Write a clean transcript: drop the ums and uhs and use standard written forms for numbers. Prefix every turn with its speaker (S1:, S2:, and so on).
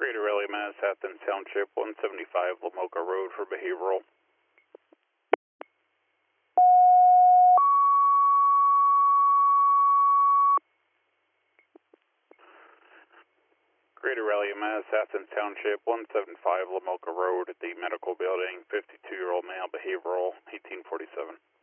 S1: Greater Raleigh, Mass, Athens Township, 175 Lamoka Road for behavioral. Greater Raleigh, Mass, Athens Township, 175 Lamoka Road at the medical building, 52-year-old male behavioral, 1847.